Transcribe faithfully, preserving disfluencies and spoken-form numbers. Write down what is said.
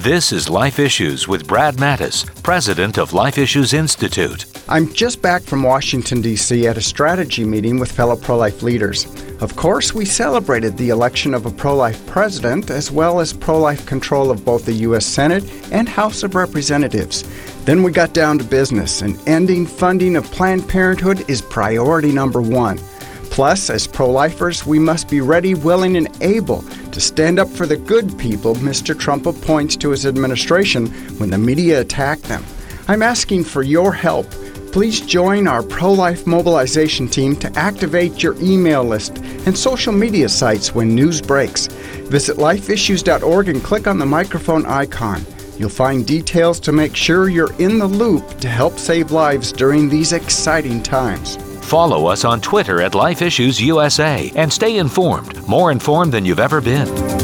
This is Life Issues with Brad Mattis, president of Life Issues Institute. I'm just back from Washington, D C at a strategy meeting with fellow pro-life leaders. Of course, we celebrated the election of a pro-life president as well as pro-life control of both the U S Senate and House of Representatives. Then we got down to business, and ending funding of Planned Parenthood is priority number one. Plus, as pro-lifers, we must be ready, willing, and able to stand up for the good people Mister Trump appoints to his administration when the media attack them. I'm asking for your help. Please join our pro-life mobilization team to activate your email list and social media sites when news breaks. Visit life issues dot org and click on the microphone icon. You'll find details to make sure you're in the loop to help save lives during these exciting times. Follow us on Twitter at Life Issues U S A and stay informed, more informed than you've ever been.